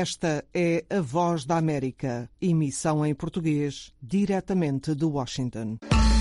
Esta é a Voz da América, emissão em português, diretamente de Washington.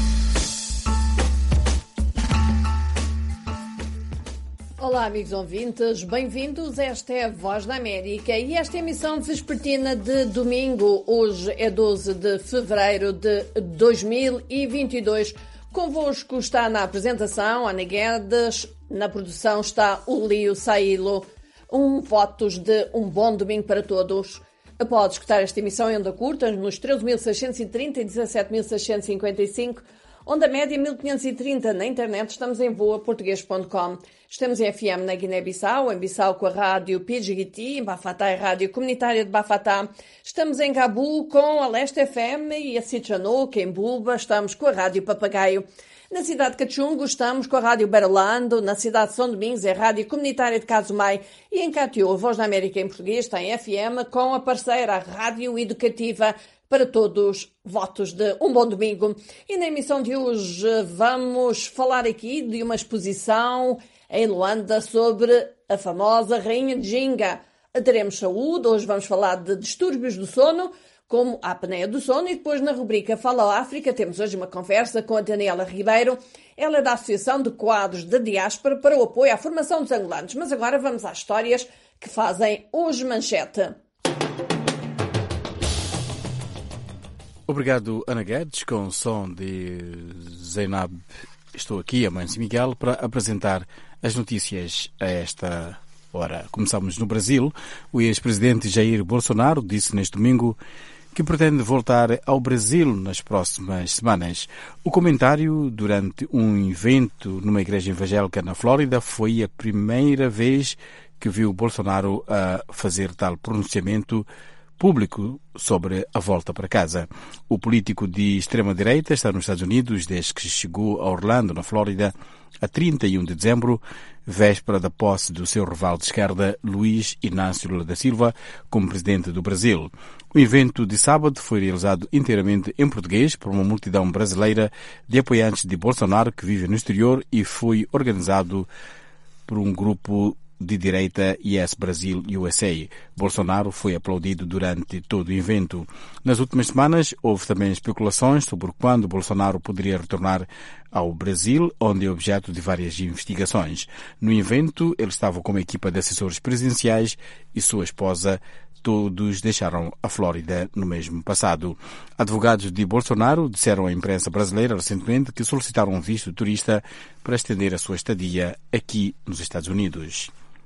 Olá, amigos ouvintes, bem-vindos. Esta é a Voz da América e esta é a emissão vespertina de domingo. Hoje é 12 de fevereiro de 2022. Convosco está na apresentação Ana Guedes, na produção está o Lio Sailo. Votos de um bom domingo para todos. Pode escutar esta emissão em onda curta nos 13.630 e 17.655, onda média 1530. Na internet estamos em voaportuguês.com. Estamos em FM na Guiné-Bissau, em Bissau com a rádio PGT, em Bafatá a rádio comunitária de Bafatá. Estamos em Gabu com a Leste FM e a Sitchanuca, em Bulba estamos com a rádio Papagaio. Na cidade de Cachungo estamos com a Rádio Berlando, na cidade de São Domingos é a Rádio Comunitária de Casumai e em Catió, a Voz da América em português está em FM com a parceira a Rádio Educativa. Para todos, votos de um bom domingo. E na emissão de hoje vamos falar aqui de uma exposição em Luanda sobre a famosa Rainha de Ginga. Teremos saúde, hoje vamos falar de distúrbios do sono, como a apneia do sono, e depois na rubrica Fala África temos hoje uma conversa com a Daniela Ribeiro. Ela é da Associação de Quadros da Diáspora para o apoio à formação dos angolanos. Mas agora vamos às histórias que fazem hoje manchete. Obrigado, Ana Guedes, com o som de Zainab. Estou aqui, a mãe de Miguel, para apresentar as notícias a esta hora. Começamos no Brasil. O ex-presidente Jair Bolsonaro disse neste domingo que pretende voltar ao Brasil nas próximas semanas. O comentário durante um evento numa igreja evangélica na Flórida foi a primeira vez que viu Bolsonaro a fazer tal pronunciamento público sobre a volta para casa. O político de extrema-direita está nos Estados Unidos desde que chegou a Orlando, na Flórida, a 31 de dezembro, véspera da posse do seu rival de esquerda, Luiz Inácio Lula da Silva, como presidente do Brasil. O evento de sábado foi realizado inteiramente em português por uma multidão brasileira de apoiantes de Bolsonaro que vive no exterior e foi organizado por um grupo de direita Yes Brasil USA. Bolsonaro foi aplaudido durante todo o evento. Nas últimas semanas, houve também especulações sobre quando Bolsonaro poderia retornar ao Brasil, onde é objeto de várias investigações. No evento, ele estava com uma equipa de assessores presidenciais e sua esposa. Todos deixaram a Flórida no mesmo passado. Advogados de Bolsonaro disseram à imprensa brasileira recentemente que solicitaram um visto turista para estender a sua estadia aqui nos Estados Unidos.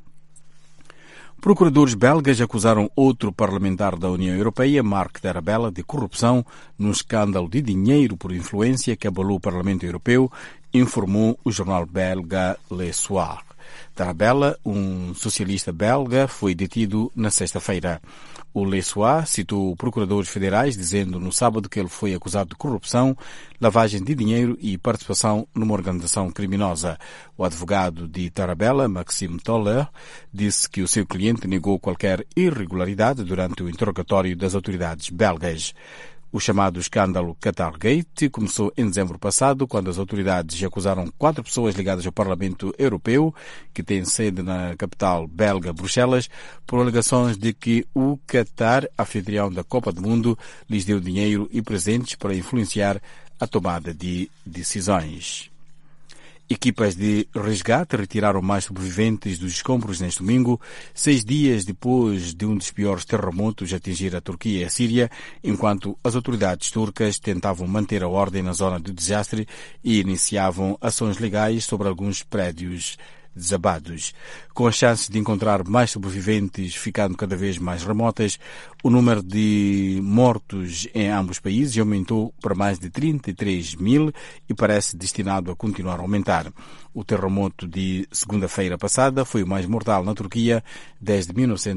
Procuradores belgas acusaram outro parlamentar da União Europeia, Marc Tarabella, de corrupção num escândalo de dinheiro por influência que abalou o Parlamento Europeu, informou o jornal belga Le Soir. Tarabella, um socialista belga, foi detido na sexta-feira. O Le Soir citou procuradores federais dizendo no sábado que ele foi acusado de corrupção, lavagem de dinheiro e participação numa organização criminosa. O advogado de Tarabella, Maxime Toller, disse que o seu cliente negou qualquer irregularidade durante o interrogatório das autoridades belgas. O chamado escândalo Qatargate começou em dezembro passado, quando as autoridades acusaram 4 pessoas ligadas ao Parlamento Europeu, que tem sede na capital belga, Bruxelas, por alegações de que o Qatar, anfitrião da Copa do Mundo, lhes deu dinheiro e presentes para influenciar a tomada de decisões. Equipas de resgate retiraram mais sobreviventes dos escombros neste domingo, 6 dias depois de um dos piores terremotos atingir a Turquia e a Síria, enquanto as autoridades turcas tentavam manter a ordem na zona do desastre e iniciavam ações legais sobre alguns prédios desabados. Com as chances de encontrar mais sobreviventes ficando cada vez mais remotas, o número de mortos em ambos os países aumentou para mais de 33 mil e parece destinado a continuar a aumentar. O terremoto de segunda-feira passada foi o mais mortal na Turquia desde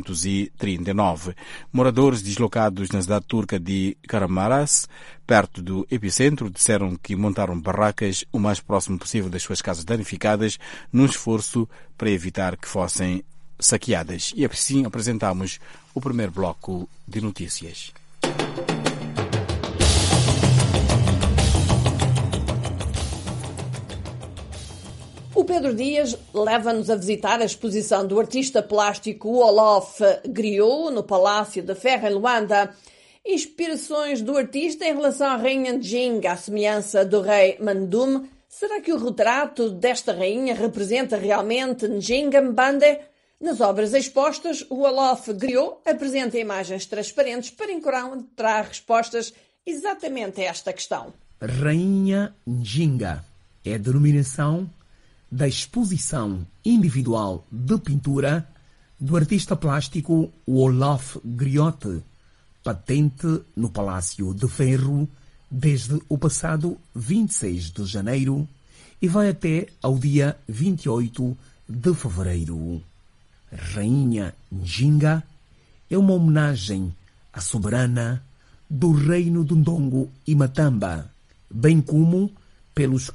1939. Moradores deslocados na cidade turca de Kahramanmaraş, perto do epicentro, disseram que montaram barracas o mais próximo possível das suas casas danificadas, num esforço para evitar que fossem saqueadas. E assim apresentamos o primeiro bloco de notícias. O Pedro Dias leva-nos a visitar a exposição do artista plástico Olof Griot no Palácio da Ferra, em Luanda. Inspirações do artista em relação à rainha Njinga, à semelhança do rei Mandum. Será que o retrato desta rainha representa realmente Njinga Mbande? Nas obras expostas, o Olof Griot apresenta imagens transparentes para encontrar respostas exatamente a esta questão. Rainha Njinga é a denominação da exposição individual de pintura do artista plástico Olof Griot, patente no Palácio de Ferro desde o passado 26 de janeiro e vai até ao dia 28 de fevereiro. Rainha Njinga é uma homenagem à soberana do reino de Ndongo e Matamba, bem como pelos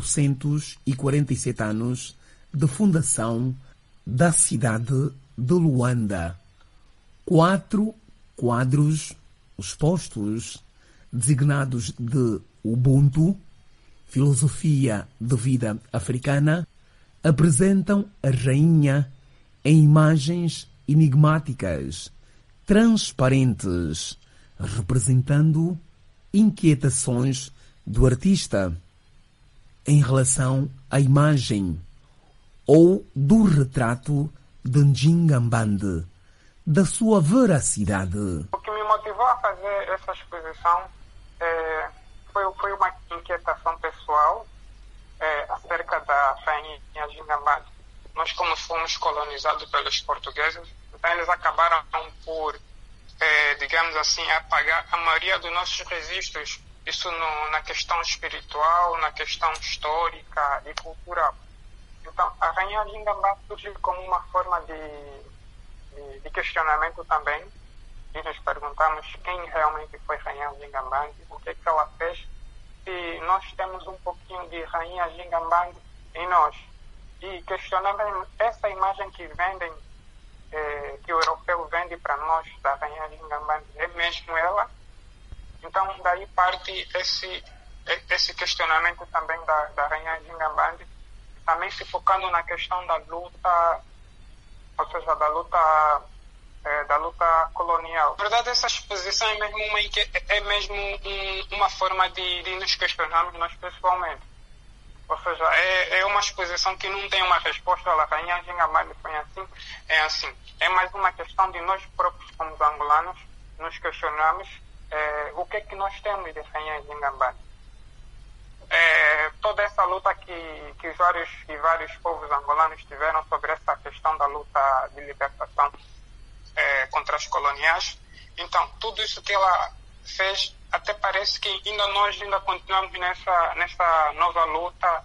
447 anos de fundação da cidade de Luanda. 4 quadros expostos, designados de Ubuntu, filosofia de vida africana, apresentam a rainha em imagens enigmáticas, transparentes, representando inquietações do artista em relação à imagem ou do retrato de Njinga Mbande, da sua veracidade. O que me motivou a fazer essa exposição foi uma inquietação pessoal acerca da rainha Njinga Mbande. Nós, como fomos colonizados pelos portugueses, então eles acabaram por, digamos assim, apagar a maioria dos nossos registros, isso na questão espiritual, na questão histórica e cultural. Então, a rainha Njinga Mbande surgiu como uma forma de questionamento também, e nos perguntamos quem realmente foi rainha Njinga Mbande, o que ela fez, e nós temos um pouquinho de rainha Njinga Mbande em nós. E questionamos essa imagem que vendem, que o europeu vende para nós da rainha Njinga Mbande, é mesmo ela? Então, daí parte esse questionamento também da rainha Njinga Mbande, também se focando na questão da luta, ou seja, da luta colonial. Na verdade, essa exposição é mesmo uma forma de nos questionarmos nós pessoalmente. Ou seja, é uma exposição que não tem uma resposta. A rainha Njinga Mbande foi assim, é assim. É mais uma questão de nós próprios, como angolanos, nos questionarmos o que é que nós temos de rainha Njinga Mbande. Toda essa luta que vários povos angolanos tiveram sobre essa questão da luta de libertação contra os coloniais. Então, tudo isso que ela fez, até parece que nós ainda continuamos nessa nova luta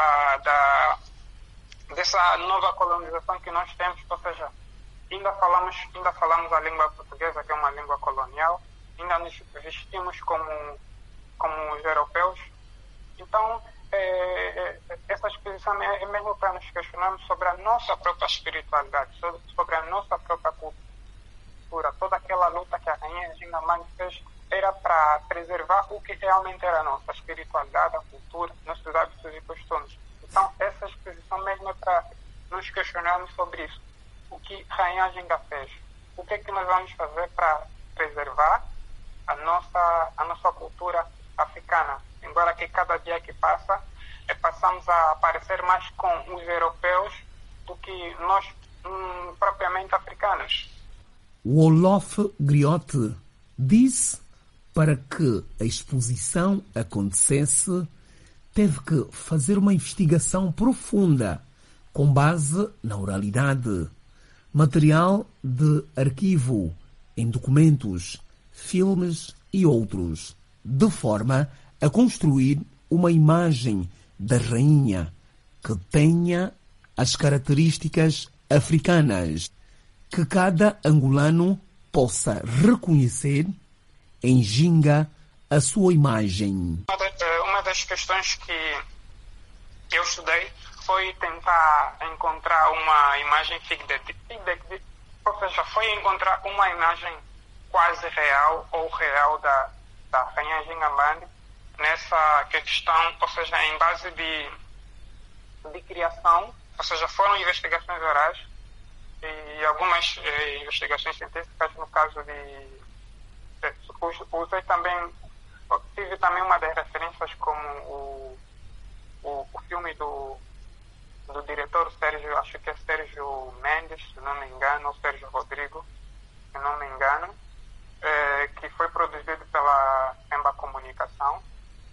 dessa nova colonização que nós temos, ou seja, ainda falamos a língua portuguesa, que é uma língua colonial, ainda nos vestimos como os europeus. Então, essa exposição é mesmo para nos questionarmos sobre a nossa própria espiritualidade, sobre a nossa própria cultura. Toda aquela luta que a rainha Njinga Mbande fez era para preservar o que realmente era a nossa espiritualidade, a cultura, nossos hábitos e costumes. Então, essa exposição mesmo é para nos questionarmos sobre isso. O que a rainha Njinga fez? O que é que nós vamos fazer para preservar a nossa cultura africana? Embora que cada dia que passa, passamos a parecer mais com os europeus do que nós propriamente africanos. O Olof Griot disse para que a exposição acontecesse, teve que fazer uma investigação profunda com base na oralidade, material de arquivo em documentos, filmes e outros, de forma a construir uma imagem da rainha que tenha as características africanas, que cada angolano possa reconhecer em Njinga a sua imagem. Uma das questões que eu estudei foi tentar encontrar uma imagem fidedigna, ou seja, foi encontrar uma imagem quase real ou real da rainha Njinga Mbande nessa questão, ou seja, em base de criação, ou seja, foram investigações orais e algumas investigações científicas, no caso de... Usei também, tive também uma das referências como o filme do diretor Sérgio, acho que é Sérgio Mendes, se não me engano, ou Sérgio Rodrigo, se não me engano, que foi produzido pela Emba Comunicação.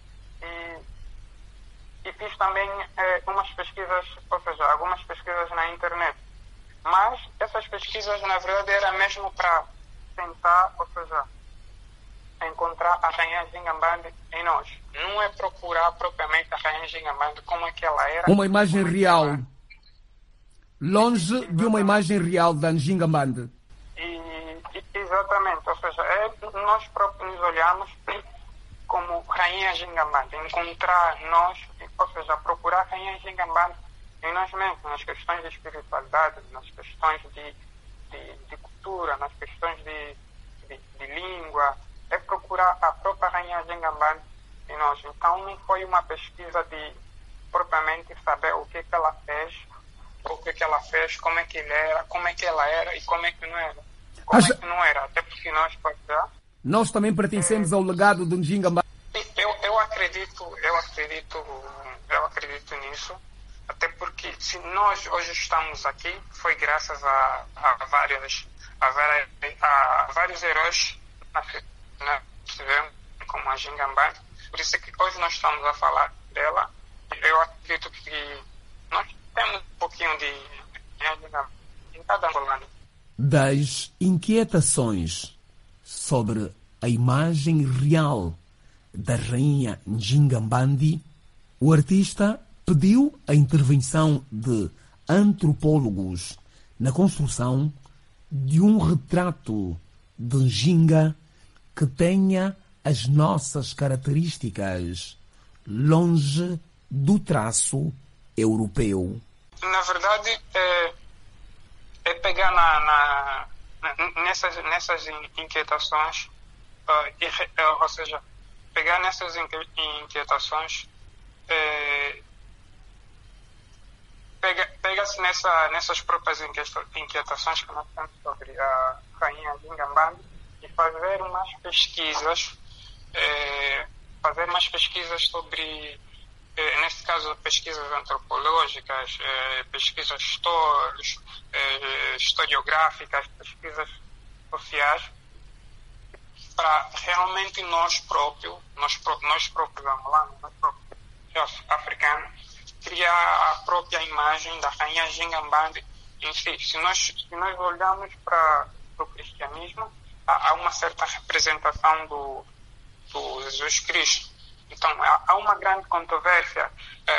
E fiz também umas pesquisas, ou seja, algumas pesquisas na internet. Mas essas pesquisas, na verdade, era mesmo para tentar, ou seja, encontrar a rainha Gingambandi em nós. Não é procurar propriamente a rainha Gingambandi como é que ela era. Uma imagem real. Longe de uma imagem real da Gingambandi. Exatamente. Ou seja, nós próprios nos olhamos como rainha Gingambandi. Encontrar nós, ou seja, procurar a rainha Gingambandi em nós mesmos, nas questões de espiritualidade, nas questões de cultura, nas questões de língua. É procurar a própria rainha Gingambandi em nós. Então não foi uma pesquisa de propriamente saber o que ela fez, o que ela fez, como é que ele era, como é que ela era e como é que não era. Como é que não era, até porque nós também pertencemos ao legado do Gingambandi. Eu acredito nisso, até porque se nós hoje estamos aqui, foi graças a vários heróis como a Gingambandi. Por isso que hoje nós estamos a falar dela. Eu acredito que nós temos um pouquinho de Gingambandi em cada angolano. Das inquietações sobre a imagem real da rainha Gingambandi, o artista pediu a intervenção de antropólogos na construção de um retrato de Nginga que tenha as nossas características, longe do traço europeu. Na verdade, é pegar nessas inquietações, ou seja, pegar nessas inquietações, pega-se nessas próprias inquietações que nós temos sobre a rainha Gingambandi e fazer umas pesquisas sobre, nesse caso, pesquisas antropológicas, pesquisas historiográficas, pesquisas sociais, para realmente nós próprios angolanos, nós próprios africanos, criar a própria imagem da rainha Gingambandi em si. Se nós olharmos para o cristianismo, há uma certa representação do Jesus Cristo. Então, há uma grande controvérsia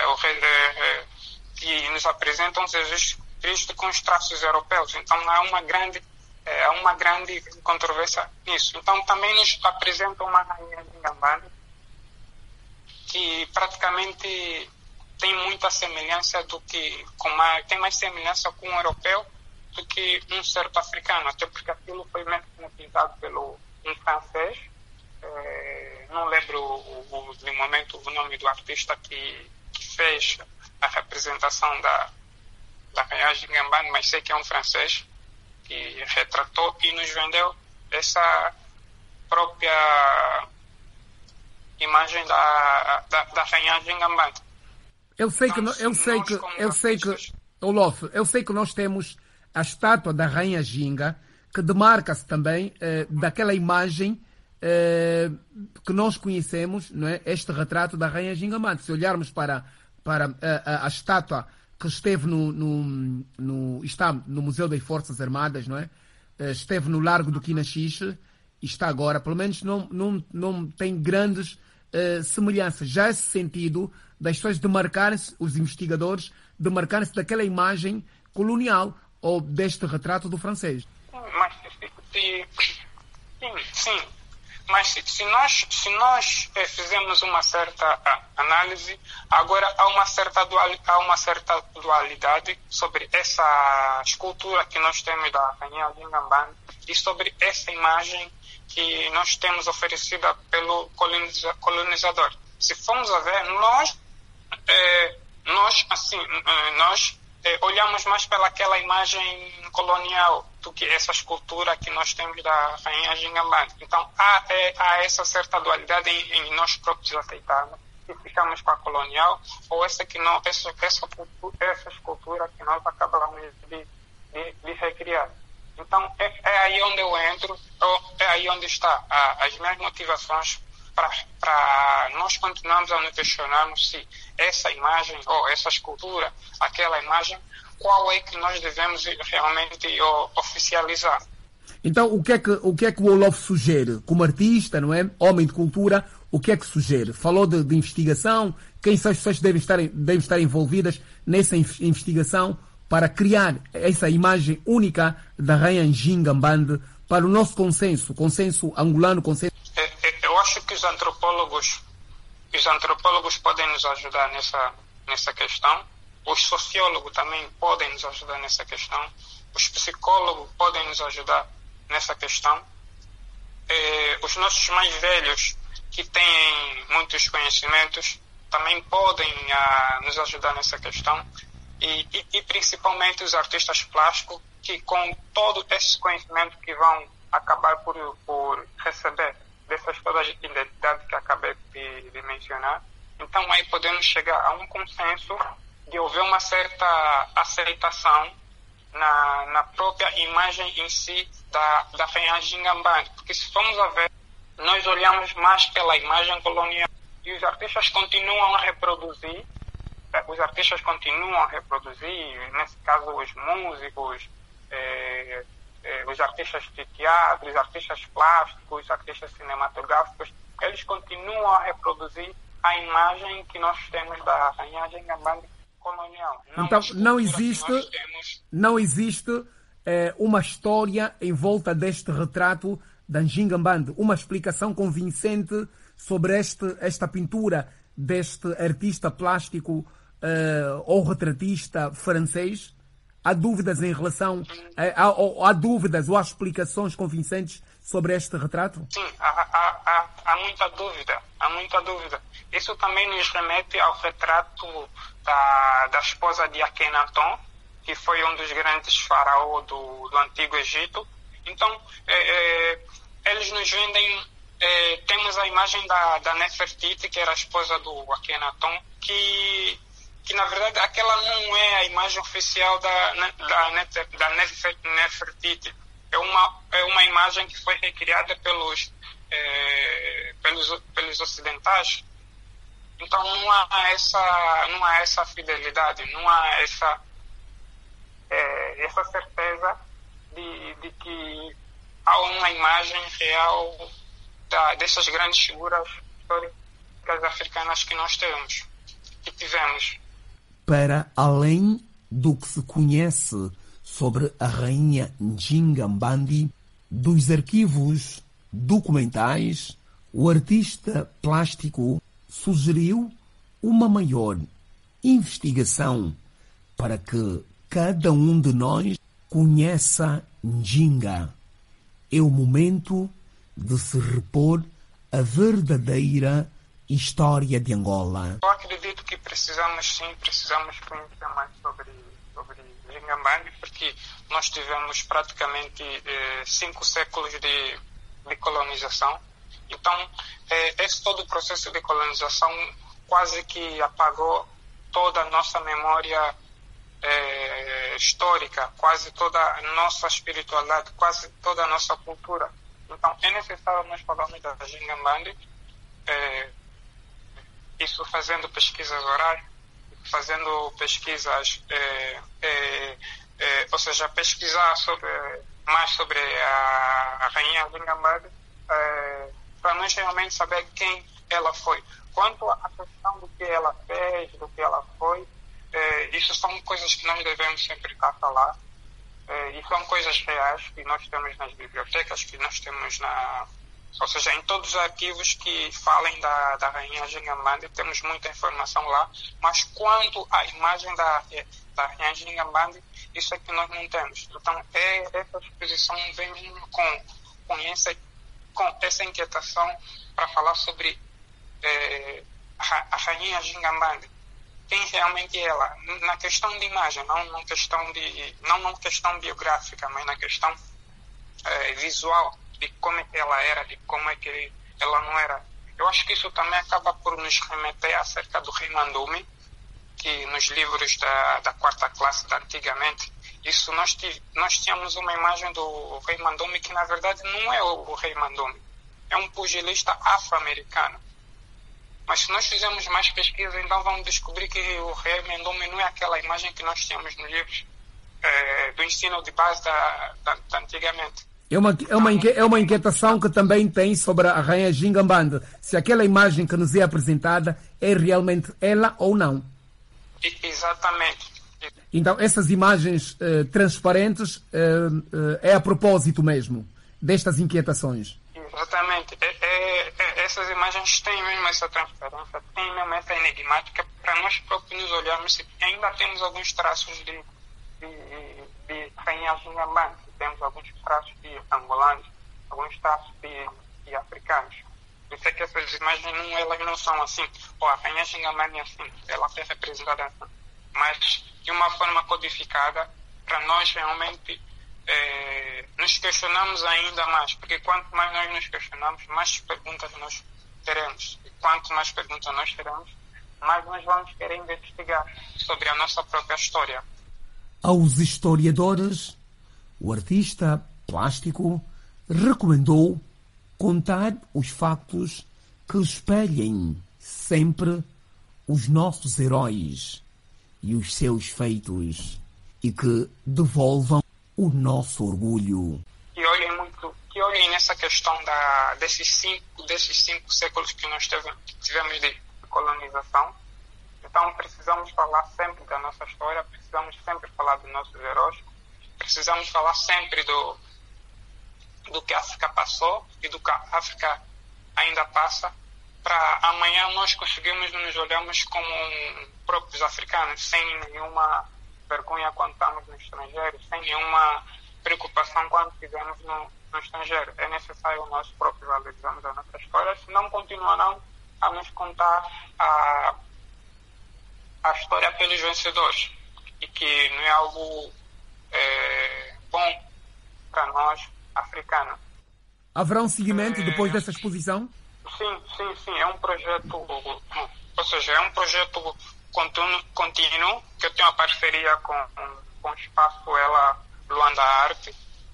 que nos apresentam Jesus Cristo com os traços europeus. Então, há uma grande controvérsia nisso. Então, também nos apresentam uma rainha Gingambandi que praticamente tem muita semelhança tem mais semelhança com um europeu do que um certo africano, até porque aquilo foi mesmo pintado pelo um francês. Não lembro de momento o nome do artista que fez a representação da rainha Gingambandi, mas sei que é um francês que retratou e nos vendeu essa própria imagem da rainha Gingambandi. Eu sei que nós temos a estátua da rainha Ginga, que demarca-se também daquela imagem que nós conhecemos, não é? Este retrato da rainha Gingambandi. Se olharmos para a estátua que esteve está no Museu das Forças Armadas, não é? Esteve no Largo do Quinaxixe e está agora, pelo menos não tem grandes semelhanças. Já esse sentido das pessoas demarcarem-se, os investigadores demarcarem-se daquela imagem colonial ou deste retrato do francês. Mas sim. Mas se nós fizermos uma certa análise, agora há uma certa dualidade sobre essa escultura que nós temos da rainha Gingambandi e sobre essa imagem que nós temos oferecida pelo colonizador. Se formos a ver, nós olhamos mais pelaquela imagem colonial do que essa escultura que nós temos da Rainha Gingambandi. Então, há essa certa dualidade em nós próprios aceitarmos, se ficamos com a colonial, ou essa escultura que nós acabamos de recriar. Então, é aí onde eu entro, é aí onde está as minhas motivações para nós continuarmos a nos questionarmos se essa imagem ou essa escultura, aquela imagem, qual é que nós devemos realmente oficializar. Então, o que é que o Olof sugere? Como artista, não é? Homem de cultura, o que é que sugere? Falou de investigação, quem são as pessoas que devem estar envolvidas nessa investigação para criar essa imagem única da Rainha Gingambandi para o nosso consenso angolano, consenso. Eu acho que os antropólogos podem nos ajudar nessa questão, os sociólogos também podem nos ajudar nessa questão, os psicólogos podem nos ajudar nessa questão, os nossos mais velhos, que têm muitos conhecimentos, também podem nos ajudar nessa questão, e principalmente os artistas plásticos, que com todo esse conhecimento que vão acabar por receber dessas todas as identidades que acabei de mencionar. Então aí podemos chegar a um consenso de haver uma certa aceitação na própria imagem em si da Rainha Gingambandi, porque se formos a ver, nós olhamos mais pela imagem colonial e os artistas continuam a reproduzir, nesse caso os músicos, os artistas de teatro, os artistas plásticos, os artistas cinematográficos, eles continuam a reproduzir a imagem que nós temos da Rainha Gingambandi colonial. Então não existe uma história em volta deste retrato da Gingambandi, uma explicação convincente sobre esta pintura deste artista plástico ou retratista francês. Há dúvidas em relação... Há dúvidas ou há explicações convincentes sobre este retrato? Sim, há muita dúvida. Isso também nos remete ao retrato da esposa de Akhenaton, que foi um dos grandes faraós do Antigo Egito. Então, eles nos vendem... temos a imagem da Nefertiti, que era a esposa do Akhenaton, que na verdade aquela não é a imagem oficial da Nefertiti. É uma imagem que foi recriada pelos ocidentais. Então não há essa fidelidade, não há essa certeza de que há uma imagem real dessas grandes figuras históricas africanas que nós tivemos. Para além do que se conhece sobre a Rainha Gingambandi, dos arquivos documentais, o artista plástico sugeriu uma maior investigação para que cada um de nós conheça Nginga. É o momento de se repor a verdadeira história de Angola. Eu acredito que precisamos conhecer mais sobre Gingambandi, porque nós tivemos praticamente 5 séculos de colonização. Então, esse todo o processo de colonização quase que apagou toda a nossa memória histórica, quase toda a nossa espiritualidade, quase toda a nossa cultura. Então, é necessário nós falarmos da Gingambandi, isso fazendo pesquisas orais, fazendo pesquisas, ou seja, pesquisar mais sobre a Rainha Gingambandi, para nós realmente saber quem ela foi. Quanto à questão do que ela fez, do que ela foi, isso são coisas que nós devemos sempre estar a falar, e são coisas reais que nós temos nas bibliotecas, que nós temos ou seja, em todos os arquivos que falem da Rainha Gingambandi, temos muita informação lá, mas quanto à imagem da Rainha Gingambandi, isso é que nós não temos. Então, essa exposição vem com essa inquietação para falar sobre a Rainha Gingambandi. tem realmente ela, na questão de imagem, não questão biográfica, mas na questão visual, de como é que ela era, de como é que ela não era. Eu acho que isso também acaba por nos remeter acerca do rei Mandume, que nos livros da quarta classe da antigamente, isso nós tínhamos uma imagem do rei Mandume que na verdade não é o rei Mandume, é um pugilista afro-americano. Mas se nós fizermos mais pesquisa, então vamos descobrir que o rei Mandume não é aquela imagem que nós tínhamos nos livros do ensino de base da antigamente. É uma inquietação que também tem sobre a rainha Gingambande, se aquela imagem que nos é apresentada é realmente ela ou não. Exatamente. Então essas imagens transparentes é a propósito mesmo destas inquietações. Exatamente. Essas imagens têm mesmo essa transparência, têm mesmo essa enigmática para nós próprios nos olharmos se ainda temos alguns traços de rainha Gingambande, temos alguns traços de angolanos, alguns traços de africanos. Por isso é que essas imagens elas não são assim, a rainha Gingambande é assim, ela é representada assim, mas de uma forma codificada para nós realmente nos questionamos ainda mais, porque quanto mais nós nos questionamos, mais perguntas nós teremos. E quanto mais perguntas nós teremos, mais nós vamos querer investigar sobre a nossa própria história. Aos historiadores, o artista plástico recomendou contar os factos que espelhem sempre os nossos heróis e os seus feitos e que devolvam o nosso orgulho. Que olhem nessa questão desses cinco séculos que nós tivemos de colonização. Então precisamos falar sempre da nossa história, precisamos sempre falar dos nossos heróis, precisamos falar sempre do que a África passou e do que a África ainda passa, para amanhã nós conseguirmos nos olharmos como próprios africanos, sem nenhuma vergonha quando estamos no estrangeiro, sem nenhuma preocupação quando estivermos no estrangeiro. É necessário nós próprios valorizarmos a nossa história, senão continuarão a nos contar a história pelos vencedores, e que não é algo bom para nós africanos. Haverá um seguimento depois dessa exposição? Sim. É um projeto, ou seja, é um projeto contínuo, que eu tenho uma parceria com o Espaço Ela Luanda Arte.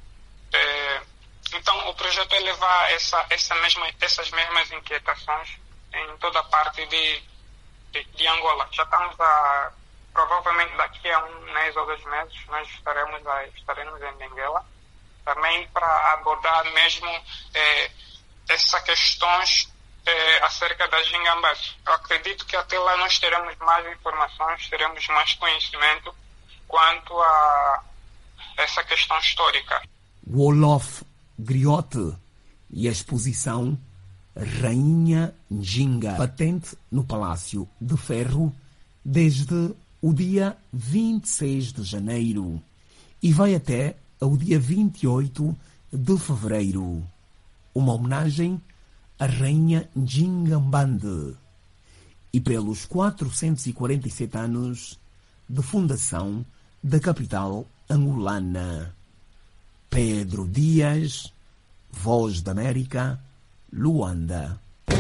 Então, o projeto é levar essas mesmas inquietações em toda a parte de Angola. Já estamos provavelmente daqui a um mês ou 2 meses, nós estaremos em Benguela, também para abordar mesmo essas questões acerca da Gingambande. Eu acredito que até lá nós teremos mais informações, teremos mais conhecimento quanto a essa questão histórica. O Olof Griote e a exposição Rainha Njinga, patente no Palácio de Ferro desde o dia 26 de janeiro e vai até ao dia 28 de fevereiro. Uma homenagem à Rainha Gingambande e pelos 447 anos de fundação da capital angolana. Pedro Dias, Voz da América, Luanda.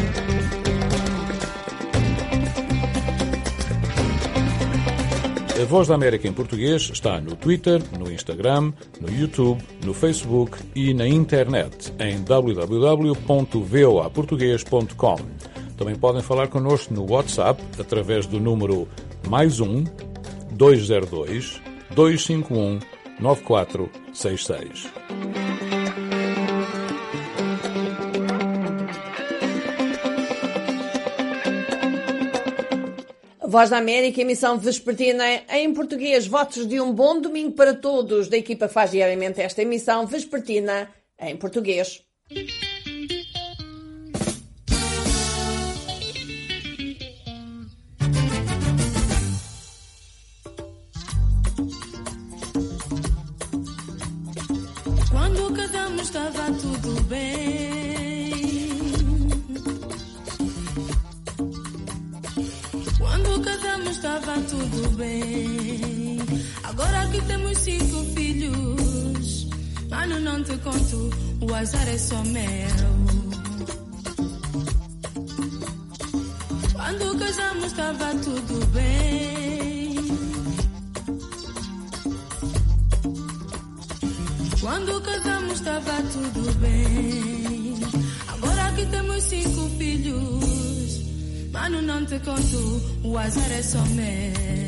A Voz da América em português está no Twitter, no Instagram, no YouTube, no Facebook e na internet em www.voaportugues.com. Também podem falar connosco no WhatsApp através do número +1 202 251 9466. Voz da América, emissão vespertina em português. Votos de um bom domingo para todos. Da equipa faz diariamente esta emissão vespertina em português. Quando casamos estava tudo bem. Quando casamos estava tudo bem. Agora que temos 5 filhos, mano, não te conto, o azar é só meu. Quando casamos estava tudo bem. Quando casamos estava tudo bem. Agora que temos 5 filhos, mano, não te conto, o azar é só meu.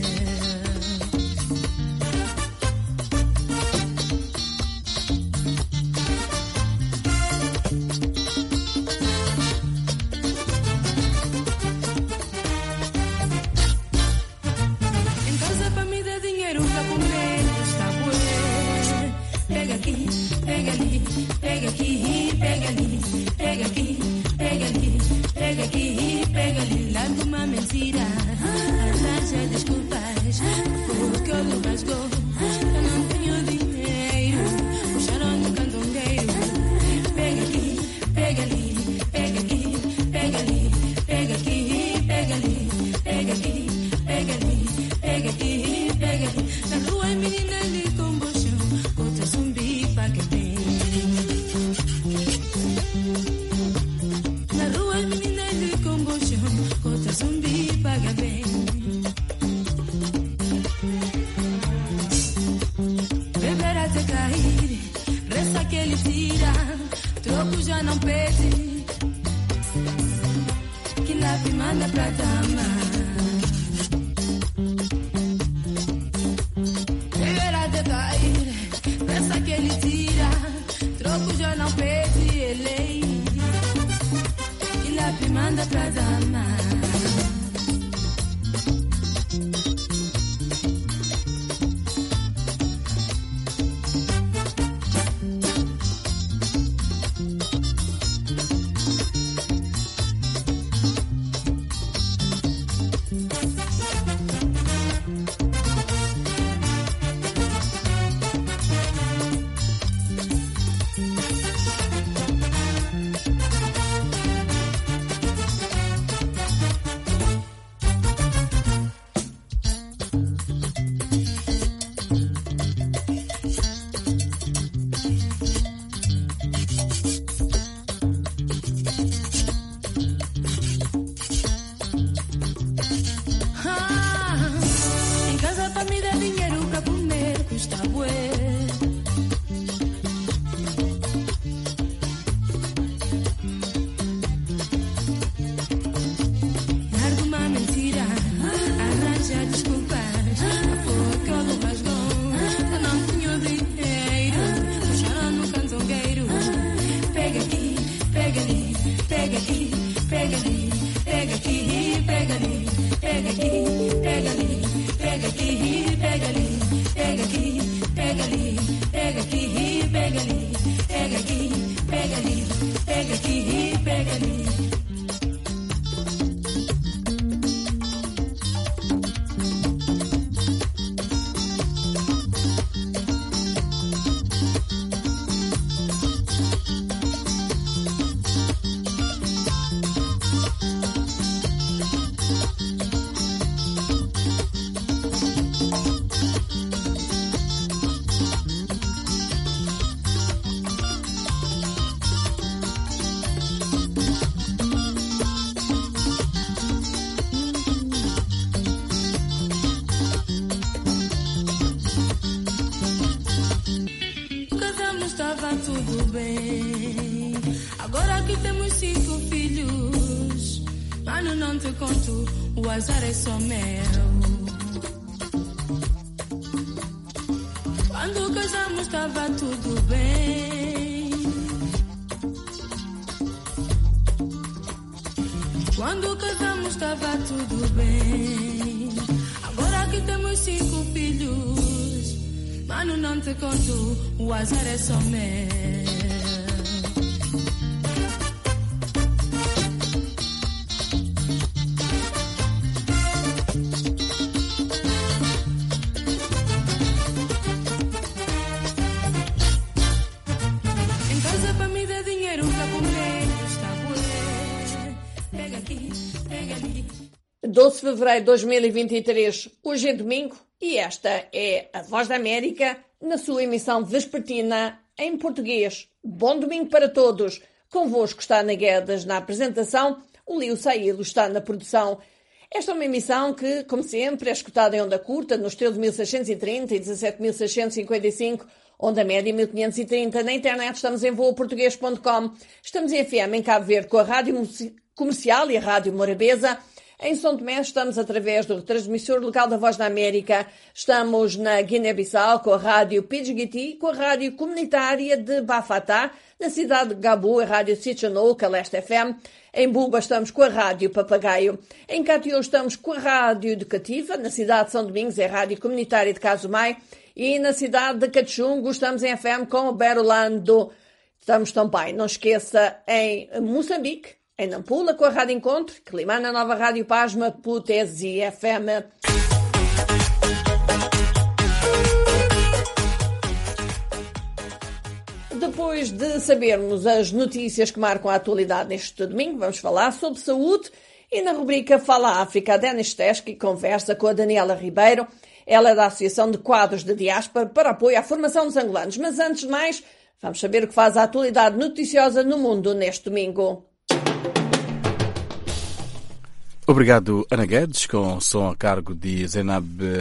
O azar é só meu. Quando casamos estava tudo bem. Quando casamos estava tudo bem. Agora que temos 5 filhos, mano, não te conto, o azar é só meu. 12 de fevereiro de 2023. Hoje é domingo e esta é a Voz da América na sua emissão vespertina em português. Bom domingo para todos. Convosco está Ana Guedes na apresentação, o Lio Saílo está na produção. Esta é uma emissão que, como sempre, é escutada em onda curta, nos 13.630 e 17.655, onda média 1530. Na internet estamos em voaportuguês.com. Estamos em FM em Cabo Verde com a Rádio Comercial e a Rádio Morabeza. Em São Tomé estamos através do retransmissor local da Voz da América. Estamos na Guiné-Bissau com a Rádio Pidgiti, com a Rádio Comunitária de Bafatá. Na cidade de Gabu, a Rádio Sitchanou, Leste FM. Em Buba estamos com a Rádio Papagaio. Em Catió estamos com a Rádio Educativa. Na cidade de São Domingos é a Rádio Comunitária de Casumai. E na cidade de Cachungo estamos em FM com o Berolando. Estamos também, não esqueça, em Moçambique, em Nampula com a Rádio Encontro, Climana Nova Rádio Paz, Maputesi FM. Depois de sabermos as notícias que marcam a atualidade neste domingo, vamos falar sobre saúde e na rubrica Fala África, a Denis Teschke conversa com a Daniela Ribeiro. Ela é da Associação de Quadros de Diáspora para apoio à formação dos angolanos. Mas antes de mais, vamos saber o que faz a atualidade noticiosa no mundo neste domingo. Obrigado, Ana Guedes, com som a cargo de Zainab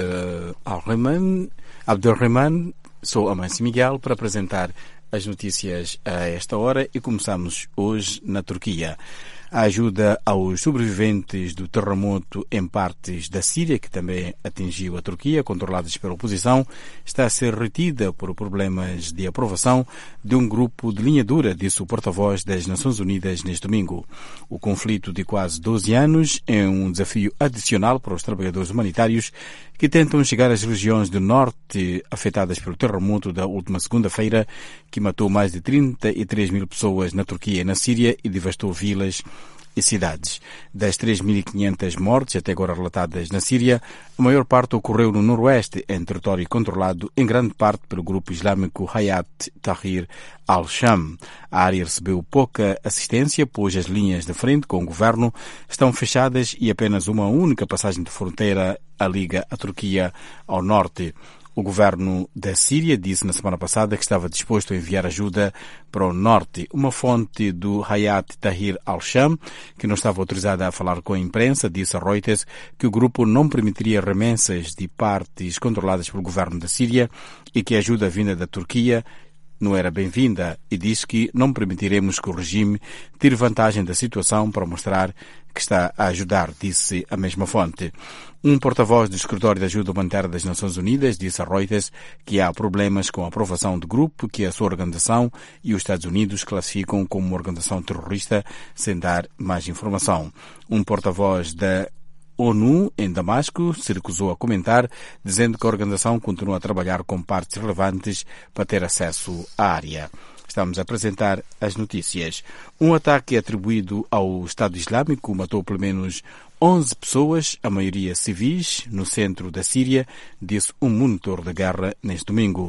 Abdelrahman. Sou Amâncio Miguel para apresentar as notícias a esta hora e começamos hoje na Turquia. A ajuda aos sobreviventes do terremoto em partes da Síria, que também atingiu a Turquia, controladas pela oposição, está a ser retida por problemas de aprovação de um grupo de linha dura, disse o porta-voz das Nações Unidas neste domingo. O conflito de quase 12 anos é um desafio adicional para os trabalhadores humanitários que tentam chegar às regiões do norte afetadas pelo terremoto da última segunda-feira, que matou mais de 33 mil pessoas na Turquia e na Síria e devastou vilas e cidades. Das 3.500 mortes até agora relatadas na Síria, a maior parte ocorreu no noroeste, em território controlado em grande parte pelo grupo islâmico Hayat Tahrir al-Sham. A área recebeu pouca assistência, pois as linhas de frente com o governo estão fechadas e apenas uma única passagem de fronteira a liga a Turquia ao norte. O governo da Síria disse na semana passada que estava disposto a enviar ajuda para o norte. Uma fonte do Hayat Tahrir al-Sham, que não estava autorizada a falar com a imprensa, disse a Reuters que o grupo não permitiria remessas de partes controladas pelo governo da Síria e que a ajuda vinda da Turquia não era bem-vinda e disse que não permitiremos que o regime tire vantagem da situação para mostrar que está a ajudar, disse a mesma fonte. Um porta-voz do Escritório de Ajuda Humanitária das Nações Unidas disse a Reuters que há problemas com a aprovação do grupo que a sua organização e os Estados Unidos classificam como uma organização terrorista, sem dar mais informação. Um porta-voz da ONU em Damasco se recusou a comentar, dizendo que a organização continua a trabalhar com partes relevantes para ter acesso à área. Estamos a apresentar as notícias. Um ataque atribuído ao Estado Islâmico matou pelo menos 11 pessoas, a maioria civis, no centro da Síria, disse um monitor de guerra neste domingo.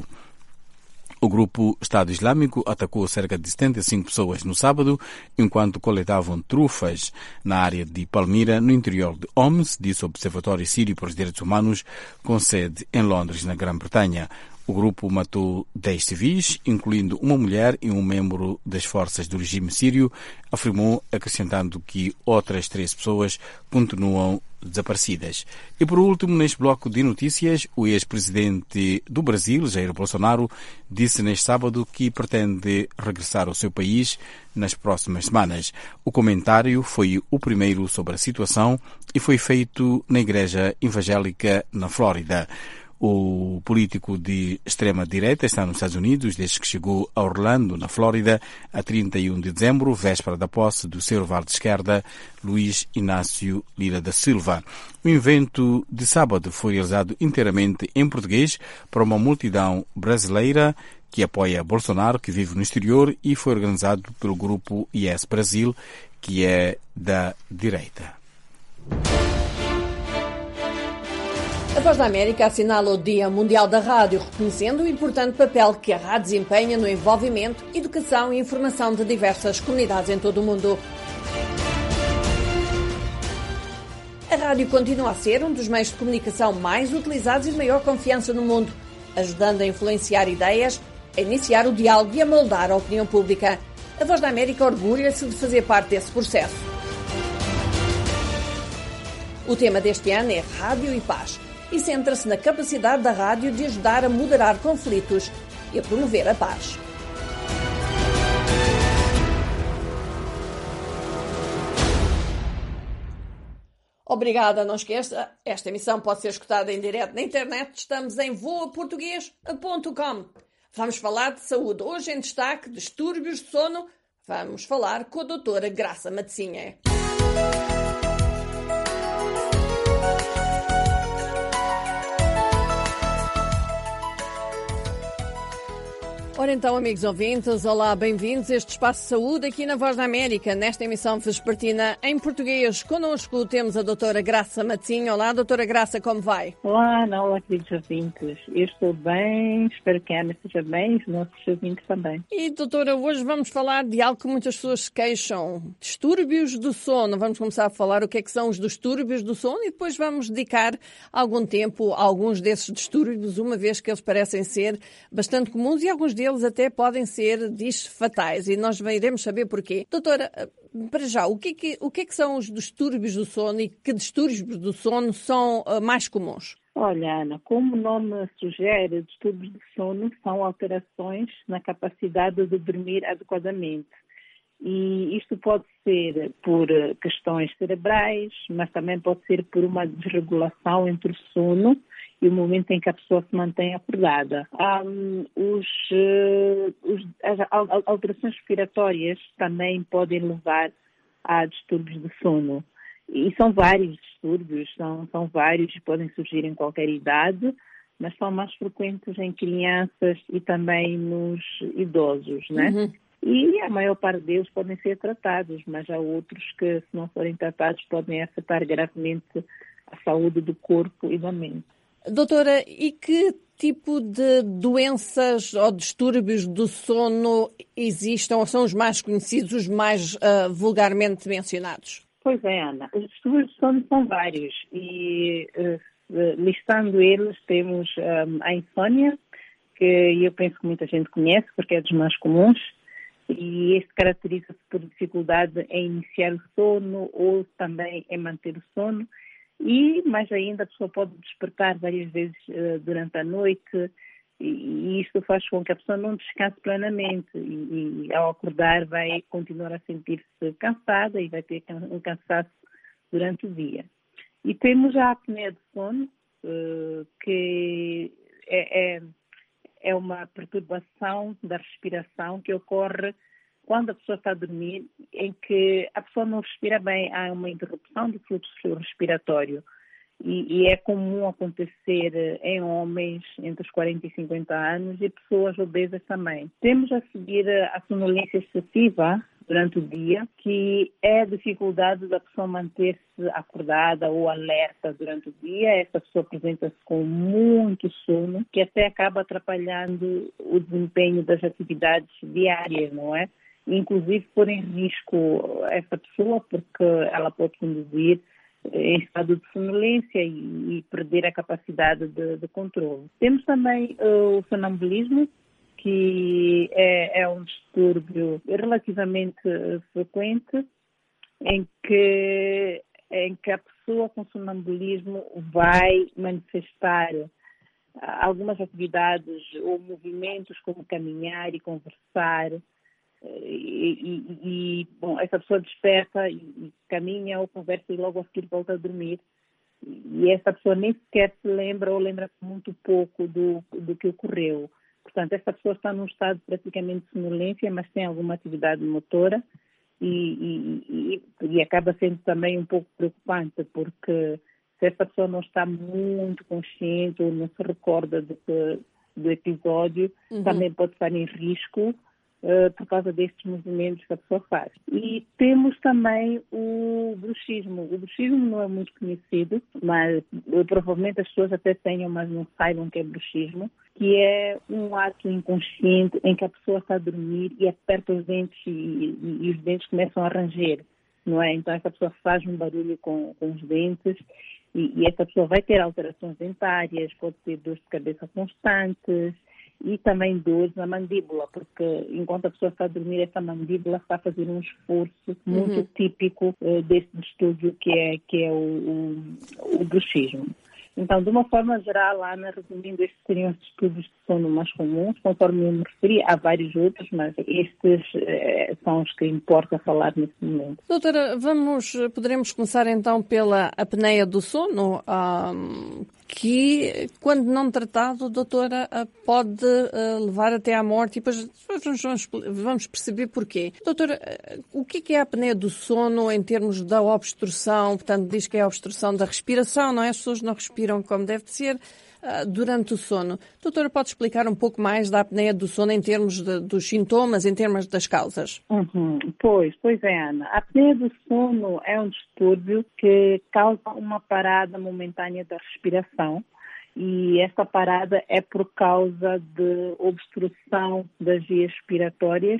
O grupo Estado Islâmico atacou cerca de 75 pessoas no sábado, enquanto coletavam trufas na área de Palmira, no interior de Homs, disse o Observatório Sírio para os Direitos Humanos, com sede em Londres, na Grã-Bretanha. O grupo matou 10 civis, incluindo uma mulher e um membro das forças do regime sírio, afirmou, acrescentando que outras 13 pessoas continuam desaparecidas. E por último, neste bloco de notícias, o ex-presidente do Brasil, Jair Bolsonaro, disse neste sábado que pretende regressar ao seu país nas próximas semanas. O comentário foi o primeiro sobre a situação e foi feito na Igreja Evangélica na Flórida. O político de extrema-direita está nos Estados Unidos desde que chegou a Orlando, na Flórida, a 31 de dezembro, véspera da posse do seu rival de esquerda, Luiz Inácio Lula da Silva. O evento de sábado foi realizado inteiramente em português para uma multidão brasileira que apoia Bolsonaro, que vive no exterior, e foi organizado pelo grupo Yes Brasil, que é da direita. A Voz da América assinala o Dia Mundial da Rádio, reconhecendo o importante papel que a rádio desempenha no envolvimento, educação e informação de diversas comunidades em todo o mundo. A A rádio continua a ser um dos meios de comunicação mais utilizados e de maior confiança no mundo, ajudando a influenciar ideias, a iniciar o diálogo e a moldar a opinião pública. A Voz da América orgulha-se de fazer parte desse processo. O tema deste ano é Rádio e Paz e centra-se na capacidade da rádio de ajudar a moderar conflitos e a promover a paz. Obrigada, não esqueça, esta emissão pode ser escutada em direto na internet, estamos em voaportugues.com. Vamos falar de saúde, hoje em destaque, distúrbios de sono, vamos falar com a doutora Graça Matezinha. Ora então, amigos ouvintes, olá, bem-vindos a este Espaço de Saúde aqui na Voz da América, nesta emissão vespertina em português. Connosco temos a doutora Graça Matezinha. Olá, doutora Graça, como vai? Olá, queridos ouvintes. Eu estou bem, espero que a Ana esteja bem e os nossos ouvintes também. E, doutora, hoje vamos falar de algo que muitas pessoas se queixam, distúrbios do sono. Vamos começar a falar o que é que são os distúrbios do sono e depois vamos dedicar algum tempo a alguns desses distúrbios, uma vez que eles parecem ser bastante comuns e alguns deles até podem ser, diz, fatais, e nós iremos saber porquê. Doutora, para já, o que é que são os distúrbios do sono e que distúrbios do sono são mais comuns? Olha, Ana, como o nome sugere, distúrbios do sono são alterações na capacidade de dormir adequadamente. E isto pode ser por questões cerebrais, mas também pode ser por uma desregulação entre o sono e o momento em que a pessoa se mantém acordada. As alterações respiratórias também podem levar a distúrbios de sono. E são vários distúrbios, são vários e podem surgir em qualquer idade, mas são mais frequentes em crianças e também nos idosos, né? Uhum. E a maior parte deles podem ser tratados, mas há outros que, se não forem tratados, podem afetar gravemente a saúde do corpo e da mente. Doutora, e que tipo de doenças ou distúrbios do sono existem ou são os mais conhecidos, os mais vulgarmente mencionados? Pois é, Ana. Os distúrbios do sono são vários e, listando eles, temos a insônia, que eu penso que muita gente conhece porque é dos mais comuns, e este caracteriza-se por dificuldade em iniciar o sono ou também em manter o sono. E, mais ainda, a pessoa pode despertar várias vezes durante a noite e isto faz com que a pessoa não descanse plenamente e ao acordar vai continuar a sentir-se cansada e vai ter um cansaço durante o dia. E temos a apneia do sono, que é uma perturbação da respiração que ocorre quando a pessoa está a dormir, em que a pessoa não respira bem, há uma interrupção do fluxo respiratório. E é comum acontecer em homens entre os 40 e 50 anos e pessoas obesas também. Temos a seguir a sonolência excessiva durante o dia, que é a dificuldade da pessoa manter-se acordada ou alerta durante o dia. Essa pessoa apresenta-se com muito sono, que até acaba atrapalhando o desempenho das atividades diárias, não é? Inclusive pôr em risco essa pessoa, porque ela pode conduzir em estado de sonolência e perder a capacidade de controle. Temos também o sonambulismo, que é um distúrbio relativamente frequente, em que a pessoa com sonambulismo vai manifestar algumas atividades ou movimentos como caminhar e conversar, bom, essa pessoa desperta e caminha ou conversa e logo a seguir volta a dormir. E essa pessoa nem sequer se lembra ou lembra muito pouco do que ocorreu. Portanto, essa pessoa está num estado praticamente de sonolência, mas tem alguma atividade motora e acaba sendo também um pouco preocupante, porque se essa pessoa não está muito consciente ou não se recorda do episódio, também pode estar em risco por causa destes movimentos que a pessoa faz. E temos também o bruxismo. O bruxismo não é muito conhecido, mas provavelmente as pessoas até tenham, mas não saibam que é bruxismo, que é um ato inconsciente em que a pessoa está a dormir e aperta os dentes e os dentes começam a ranger. não é? Então essa pessoa faz um barulho com os dentes e essa pessoa vai ter alterações dentárias, pode ter dores de cabeça constantes e também dores na mandíbula, porque enquanto a pessoa está a dormir, essa mandíbula está a fazer um esforço muito típico desse distúrbio que é o bruxismo. Então, de uma forma geral, Ana, resumindo, estes seriam os distúrbios de sono mais comuns. Conforme eu me referi, há vários outros, mas estes são os que importa falar nesse momento. Doutora, poderemos começar então pela apneia do sono, que, quando não tratado, doutora, pode levar até à morte, e depois vamos perceber porquê. Doutora, o que é a apneia do sono em termos da obstrução? Portanto, diz que é a obstrução da respiração, não é? As pessoas não respiram como deve ser durante o sono. Doutora, pode explicar um pouco mais da apneia do sono em termos dos sintomas, em termos das causas? Pois é, Ana. A apneia do sono é um distúrbio que causa uma parada momentânea da respiração e esta parada é por causa de obstrução das vias respiratórias.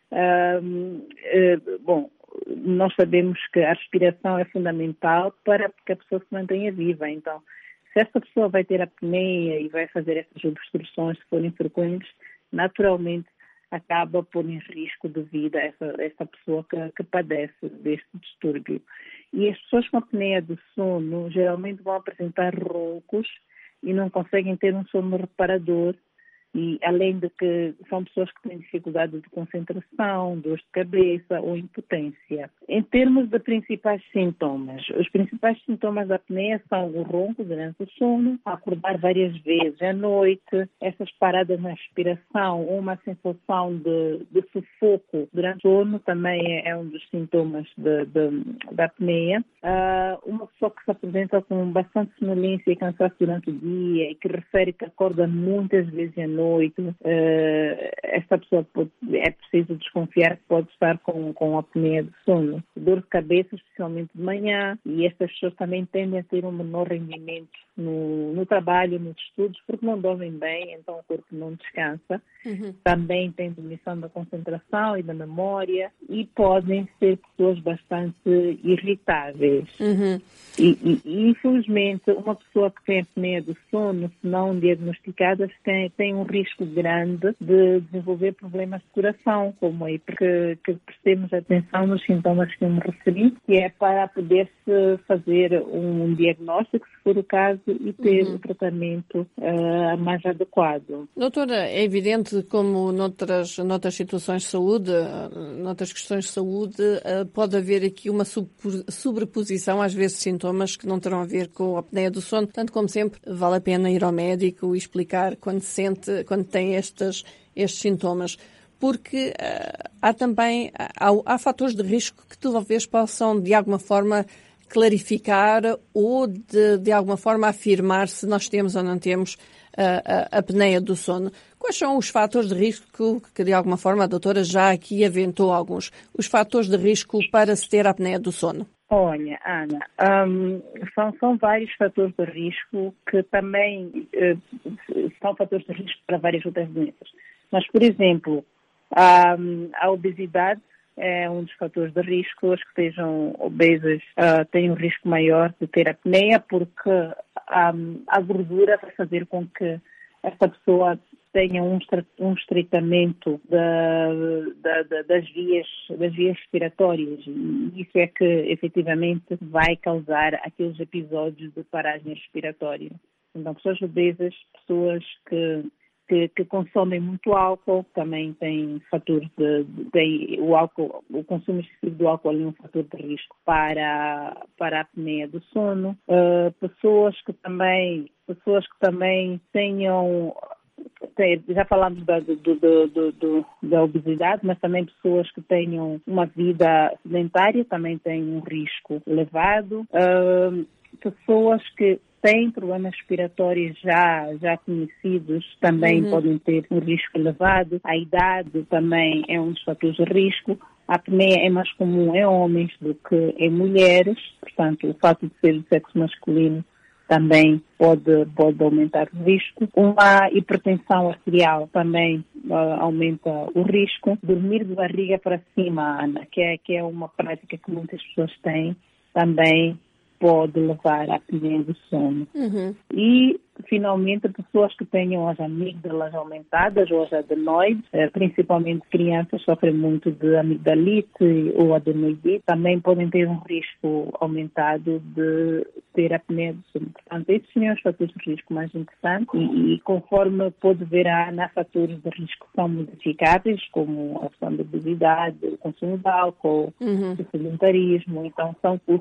Nós sabemos que a respiração é fundamental para que a pessoa se mantenha viva. Então, se esta pessoa vai ter apneia e vai fazer essas obstruções, se forem frequentes, naturalmente acaba por em risco de vida essa pessoa que padece deste distúrbio. E as pessoas com apneia do sono geralmente vão apresentar roncos e não conseguem ter um sono reparador. E além de que são pessoas que têm dificuldade de concentração, dores de cabeça ou impotência. Em termos de principais sintomas, os principais sintomas da apneia são o ronco durante o sono, acordar várias vezes à noite, essas paradas na respiração ou uma sensação de sufoco durante o sono também é um dos sintomas da apneia. Uma pessoa que se apresenta com bastante sonolência e cansaço durante o dia e que refere que acorda muitas vezes à noite, esta pessoa é preciso desconfiar que pode estar com apneia do sono. Dor de cabeça, especialmente de manhã, e estas pessoas também tendem a ter um menor rendimento no trabalho, nos estudos, porque não dormem bem, então o corpo não descansa. Também tem diminuição da concentração e da memória e podem ser pessoas bastante irritáveis. E infelizmente, uma pessoa que tem apneia do sono, se não diagnosticada, tem um risco grande de desenvolver problemas de coração, como aí, porque prestemos atenção nos sintomas que eu me referi, que é para poder-se fazer um diagnóstico, se for o caso, e ter o tratamento mais adequado. Doutora, é evidente como noutras situações de saúde, noutras questões de saúde, pode haver aqui uma sobreposição, às vezes, de sintomas que não terão a ver com a apneia do sono. Portanto, como sempre, vale a pena ir ao médico e explicar quando tem estes sintomas. Porque há fatores de risco que talvez possam, de alguma forma, clarificar ou de alguma forma afirmar se nós temos ou não temos a apneia do sono. Quais são os fatores de risco que de alguma forma a doutora já aqui aventou alguns? Os fatores de risco para se ter a apneia do sono? Olha, Ana, são vários fatores de risco que também são fatores de risco para várias outras doenças. Mas, por exemplo, a obesidade é um dos fatores de risco. As que estejam obesas têm um risco maior de ter apneia, porque a gordura vai fazer com que esta pessoa tenha um estreitamento das vias respiratórias, e isso é que efetivamente vai causar aqueles episódios de paragem respiratória. Então, pessoas obesas, pessoas que consomem muito álcool, também têm fatores o consumo excessivo do álcool é um fator de risco para a apneia do sono. Pessoas que também tenham, já falamos da obesidade, mas também pessoas que tenham uma vida sedentária também têm um risco elevado. Pessoas que têm problemas respiratórios já conhecidos também podem ter um risco elevado. A idade também é um dos fatores de risco. A apneia é mais comum em homens do que em mulheres, portanto, o fato de ser do sexo masculino também pode aumentar o risco. Uma hipertensão arterial também aumenta o risco. Dormir de barriga para cima, Ana, que é uma prática que muitas pessoas têm, também pode levar à apneia do sono. E, finalmente, pessoas que tenham as amígdalas aumentadas ou as adenoides, principalmente crianças, sofrem muito de amigdalite ou adenoidite, também podem ter um risco aumentado de ter apneia do sono. Portanto, esses são os fatores de risco mais interessantes e conforme pode ver, há fatores de risco que são modificáveis, como a questão da obesidade, o consumo de álcool, o sedentarismo. Então,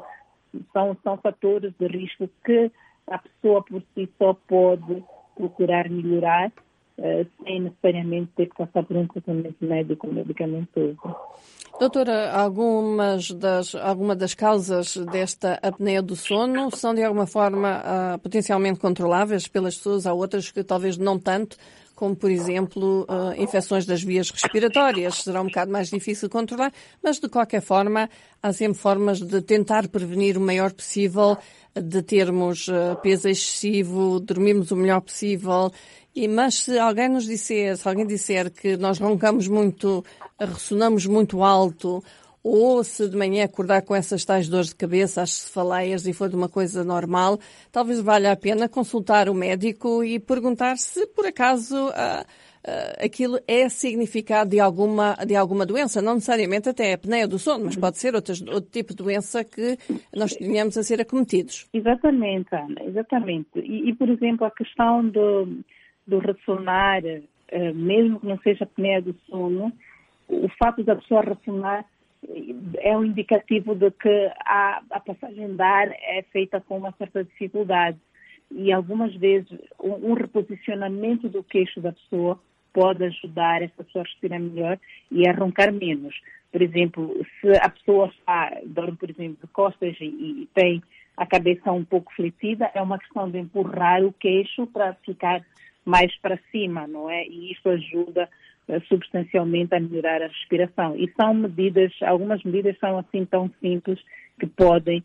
são fatores de risco que a pessoa por si só pode procurar melhorar sem necessariamente ter que passar por um tratamento médico ou medicamentoso. Doutora, alguma das causas desta apneia do sono são de alguma forma potencialmente controláveis pelas pessoas? Há outras que talvez não tanto, como por exemplo infecções das vias respiratórias. Será um bocado mais difícil de controlar, mas de qualquer forma há sempre formas de tentar prevenir o maior possível, de termos peso excessivo, dormirmos o melhor possível. Mas se alguém disser que nós roncamos muito, ressonamos muito alto, ou se de manhã acordar com essas tais dores de cabeça, as cefaleias, e for de uma coisa normal, talvez valha a pena consultar o médico e perguntar se por acaso aquilo é significado de alguma doença, não necessariamente até a apneia do sono, mas pode ser outro tipo de doença que nós tenhamos a ser acometidos. Exatamente, Ana, exatamente. E por exemplo, a questão do ressonar, mesmo que não seja apneia do sono, o fato da pessoa ressonar é um indicativo de que a passagem de ar é feita com uma certa dificuldade e algumas vezes um reposicionamento do queixo da pessoa pode ajudar essa pessoa a respirar melhor e a roncar menos. Por exemplo, se a pessoa dorme, por exemplo, de costas e tem a cabeça um pouco flexida, é uma questão de empurrar o queixo para ficar mais para cima, não é? E isso ajuda substancialmente a melhorar a respiração. E são algumas medidas são assim tão simples que podem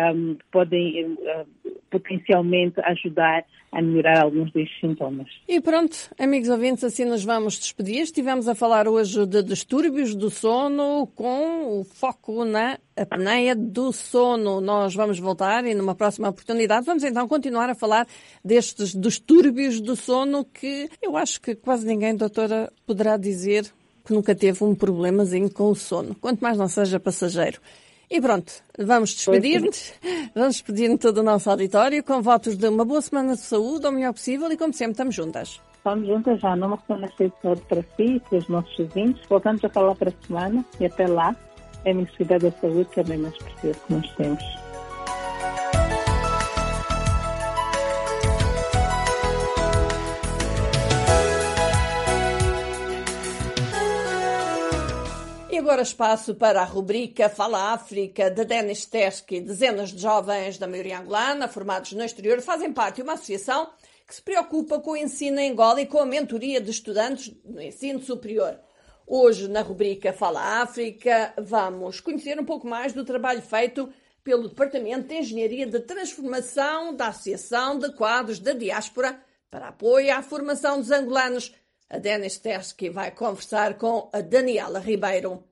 potencialmente ajudar a melhorar alguns destes sintomas. E pronto, amigos ouvintes, assim nos vamos despedir. Estivemos a falar hoje de distúrbios do sono com o foco na apneia do sono. Nós vamos voltar e numa próxima oportunidade vamos então continuar a falar destes distúrbios do sono que eu acho que quase ninguém, doutora, poderá dizer que nunca teve um problemazinho com o sono, quanto mais não seja passageiro. E pronto, vamos despedir-nos de todo o nosso auditório com votos de uma boa semana de saúde, ao melhor possível, e como sempre estamos juntas. Estamos juntas já numa semana cheia de saúde para si e para os nossos ouvintes. Voltamos a falar para a semana e até lá, é a Ministério da Saúde que é bem mais precioso que nós temos. E agora espaço para a rubrica Fala África, de Denis Teske. Dezenas de jovens da maioria angolana, formados no exterior, fazem parte de uma associação que se preocupa com o ensino em Angola e com a mentoria de estudantes no ensino superior. Hoje, na rubrica Fala África, vamos conhecer um pouco mais do trabalho feito pelo Departamento de Engenharia de Transformação da Associação de Quadros da Diáspora para apoio à formação dos angolanos. A Denis Teske vai conversar com a Daniela Ribeiro.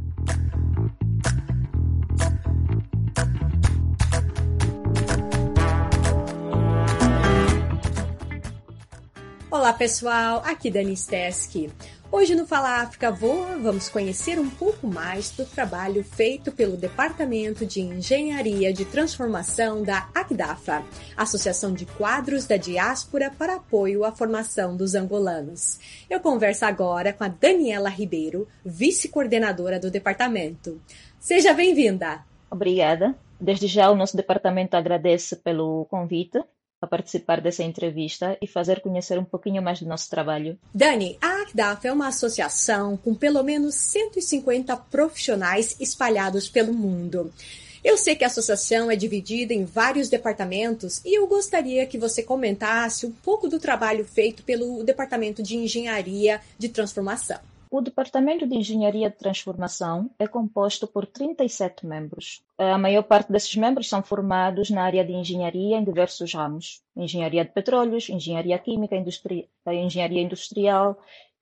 Olá pessoal, aqui Denis Teske. Hoje no Fala África Voa, vamos conhecer um pouco mais do trabalho feito pelo Departamento de Engenharia de Transformação da ACDAFA, Associação de Quadros da Diáspora para apoio à formação dos angolanos. Eu converso agora com a Daniela Ribeiro, vice-coordenadora do departamento. Seja bem-vinda! Obrigada. Desde já o nosso departamento agradece pelo convite a participar dessa entrevista e fazer conhecer um pouquinho mais do nosso trabalho. Dani, a ACDAF é uma associação com pelo menos 150 profissionais espalhados pelo mundo. Eu sei que a associação é dividida em vários departamentos e eu gostaria que você comentasse um pouco do trabalho feito pelo Departamento de Engenharia de Transformação. O Departamento de Engenharia de Transformação é composto por 37 membros. A maior parte desses membros são formados na área de engenharia em diversos ramos. Engenharia de petróleos, engenharia química, engenharia industrial,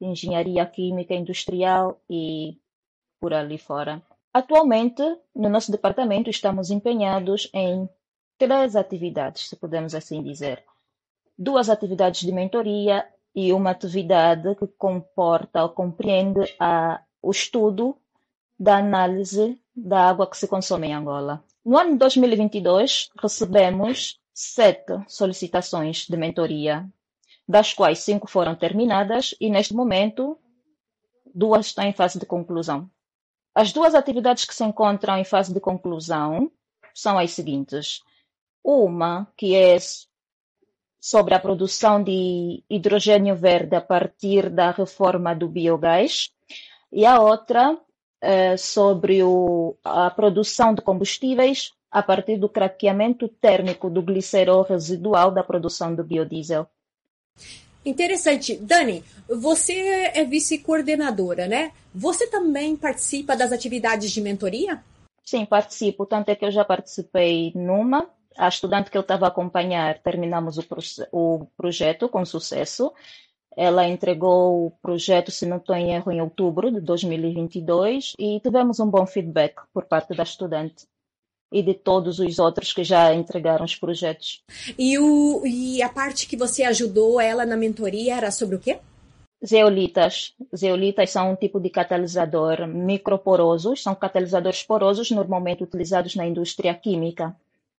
de engenharia química industrial e por ali fora. Atualmente, no nosso departamento, estamos empenhados em 3 atividades, se podemos assim dizer. 2 atividades de mentoria e uma atividade que comporta ou compreende o estudo da análise da água que se consome em Angola. No ano de 2022, recebemos 7 solicitações de mentoria, das quais 5 foram terminadas e, neste momento, 2 estão em fase de conclusão. As 2 atividades que se encontram em fase de conclusão são as seguintes. Uma, que é sobre a produção de hidrogênio verde a partir da reforma do biogás, e a outra sobre a produção de combustíveis a partir do craqueamento térmico do glicerol residual da produção do biodiesel. Interessante. Dani, você é vice-coordenadora, né? Você também participa das atividades de mentoria? Sim, participo. Tanto é que eu já participei numa. A estudante que eu estava a acompanhar, terminamos o projeto com sucesso. Ela entregou o projeto, se não estou em erro, em outubro de 2022 e tivemos um bom feedback por parte da estudante e de todos os outros que já entregaram os projetos. E a parte que você ajudou ela na mentoria era sobre o quê? Zeolitas. Zeolitas são um tipo de catalisador microporosos, são catalisadores porosos normalmente utilizados na indústria química.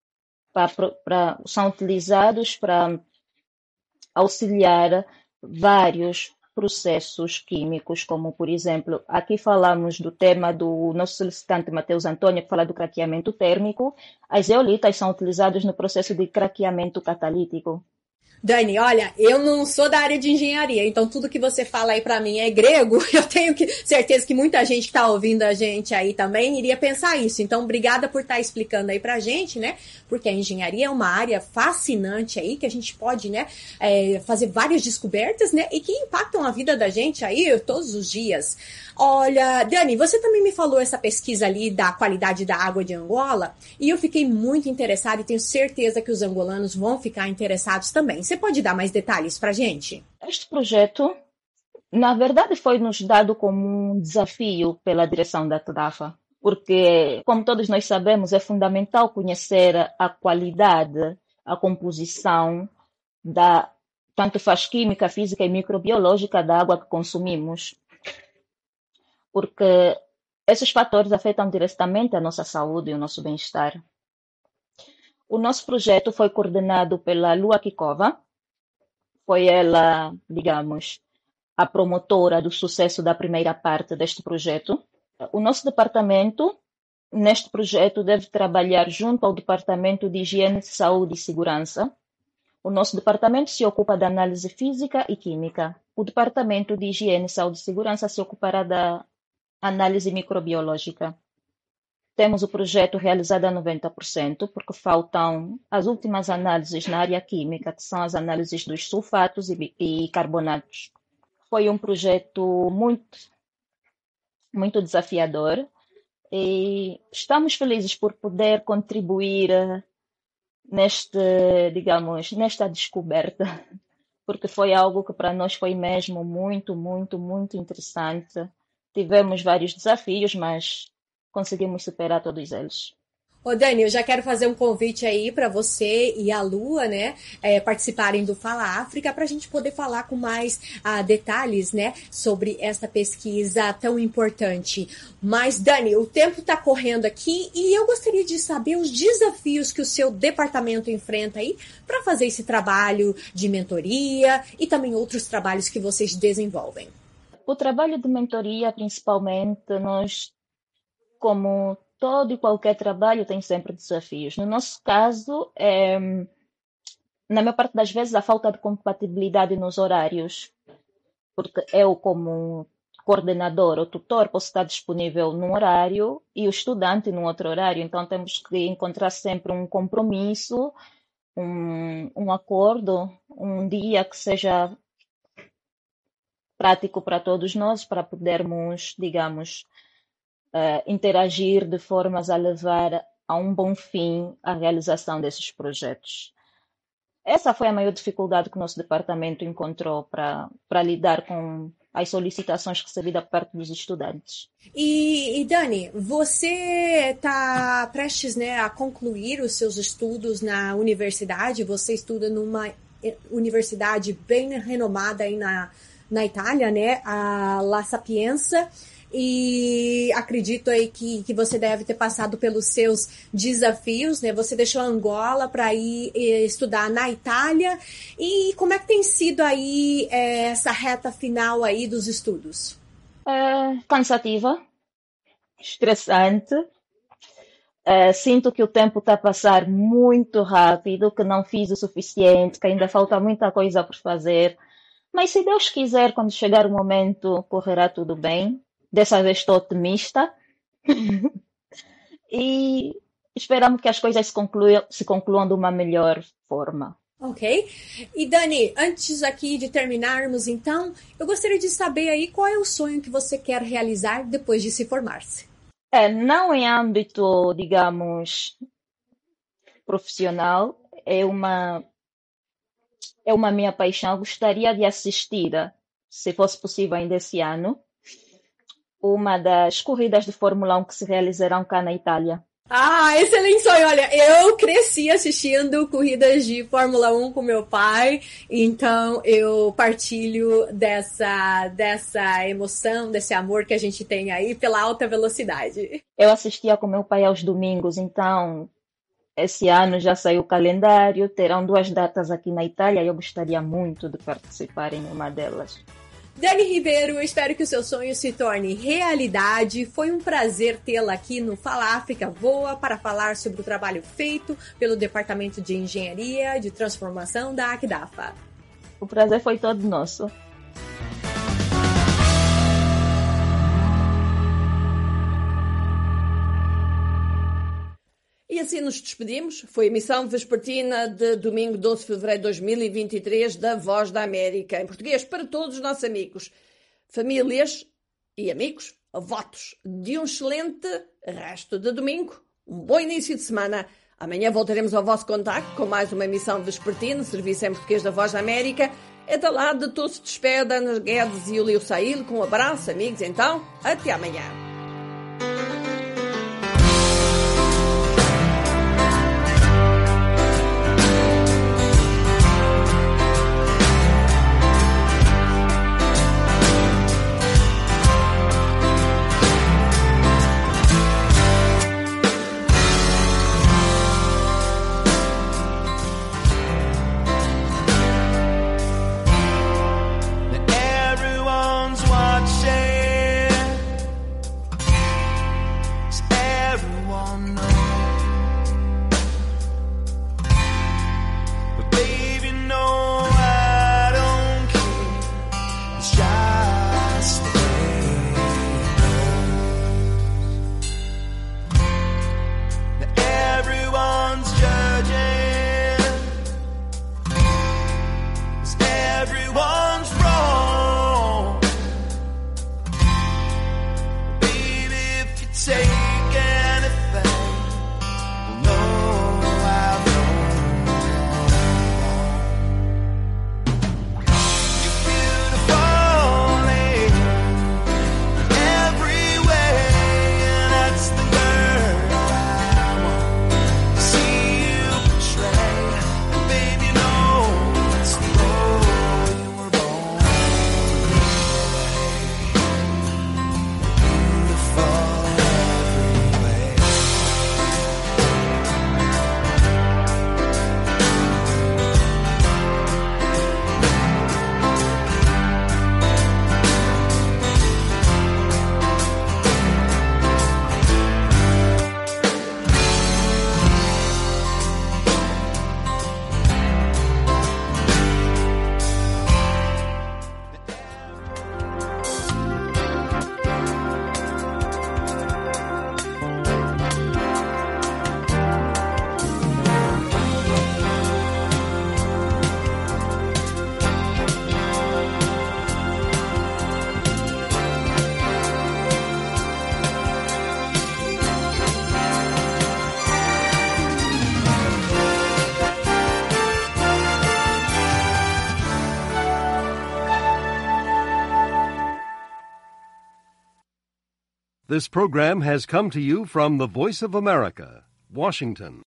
São utilizados para auxiliar vários processos químicos, como, por exemplo, aqui falamos do tema do nosso solicitante Matheus Antônio, que fala do craqueamento térmico. As zeolitas são utilizadas no processo de craqueamento catalítico. Dani, olha, eu não sou da área de engenharia, então tudo que você fala aí pra mim é grego. Eu tenho certeza que muita gente que tá ouvindo a gente aí também iria pensar isso. Então, obrigada por estar explicando aí pra gente, né? Porque a engenharia é uma área fascinante aí, que a gente pode, né, fazer várias descobertas, né? E que impactam a vida da gente aí todos os dias. Olha, Dani, você também me falou essa pesquisa ali da qualidade da água de Angola, e eu fiquei muito interessada e tenho certeza que os angolanos vão ficar interessados também. Você pode dar mais detalhes pra gente? Este projeto, na verdade, foi nos dado como um desafio pela direção da TDAFA, porque, como todos nós sabemos, é fundamental conhecer a qualidade, a composição tanto faz química, física e microbiológica da água que consumimos, porque esses fatores afetam diretamente a nossa saúde e o nosso bem-estar. O nosso projeto foi coordenado pela Lua Kikova. Foi ela, digamos, a promotora do sucesso da primeira parte deste projeto. O nosso departamento, neste projeto, deve trabalhar junto ao Departamento de Higiene, Saúde e Segurança. O nosso departamento se ocupa da análise física e química. O Departamento de Higiene, Saúde e Segurança se ocupará da análise microbiológica. Temos o projeto realizado a 90%, porque faltam as últimas análises na área química, que são as análises dos sulfatos e carbonatos. Foi um projeto muito desafiador e estamos felizes por poder contribuir nesta descoberta, porque foi algo que para nós foi mesmo muito, muito, muito interessante. Tivemos vários desafios, mas conseguimos superar todos eles. Ô Dani, eu já quero fazer um convite aí para você e a Lua, né, participarem do Fala África, para a gente poder falar com mais detalhes, né, sobre essa pesquisa tão importante. Mas, Dani, o tempo está correndo aqui e eu gostaria de saber os desafios que o seu departamento enfrenta aí para fazer esse trabalho de mentoria e também outros trabalhos que vocês desenvolvem. O trabalho de mentoria, principalmente, nós, como todo e qualquer trabalho, tem sempre desafios. No nosso caso, na maior parte das vezes, a falta de compatibilidade nos horários, porque eu, como coordenador ou tutor, posso estar disponível num horário e o estudante num outro horário, então temos que encontrar sempre um compromisso, um acordo, um dia que seja prático para todos nós, para podermos, digamos, interagir de formas a levar a um bom fim a realização desses projetos. Essa foi a maior dificuldade que o nosso departamento encontrou para lidar com às solicitações recebidas por parte dos estudantes. E Dani, você está prestes, né, a concluir os seus estudos na universidade. Você estuda numa universidade bem renomada aí na Itália, né, a La Sapienza. E acredito aí que você deve ter passado pelos seus desafios, né? Você deixou Angola para ir estudar na Itália. E como é que tem sido aí essa reta final aí dos estudos? Cansativa, estressante. Sinto que o tempo está a passar muito rápido, que não fiz o suficiente, que ainda falta muita coisa por fazer. Mas se Deus quiser, quando chegar o momento, correrá tudo bem. Dessa vez estou otimista. E esperamos que as coisas se concluam de uma melhor forma. Ok. E Dani, antes aqui de terminarmos, então, eu gostaria de saber aí qual é o sonho que você quer realizar depois de se formar-se. Não em âmbito, digamos, profissional, é uma minha paixão. Eu gostaria de assistir, se fosse possível ainda esse ano, uma das corridas de Fórmula 1 que se realizarão cá na Itália. Excelente sonho! Olha, eu cresci assistindo corridas de Fórmula 1 com meu pai, então eu partilho dessa emoção, desse amor que a gente tem aí pela alta velocidade. Eu assistia com meu pai aos domingos, então esse ano já saiu o calendário, terão 2 datas aqui na Itália e eu gostaria muito de participar em uma delas. Dani Ribeiro, eu espero que o seu sonho se torne realidade. Foi um prazer tê-la aqui no Fala África Voa para falar sobre o trabalho feito pelo Departamento de Engenharia de Transformação da ACDAFA. O prazer foi todo nosso. E assim nos despedimos. Foi a emissão vespertina de domingo 12 de fevereiro de 2023 da Voz da América, em português para todos os nossos amigos, famílias e amigos. Votos de um excelente resto de domingo, um bom início de semana. Amanhã voltaremos ao vosso contacto com mais uma emissão vespertina, serviço em português da Voz da América. Até lá, de todos se despede Ana Guedes e o Lio Saíl. Com um abraço, amigos. Então, até amanhã. This program has come to you from the Voice of America, Washington.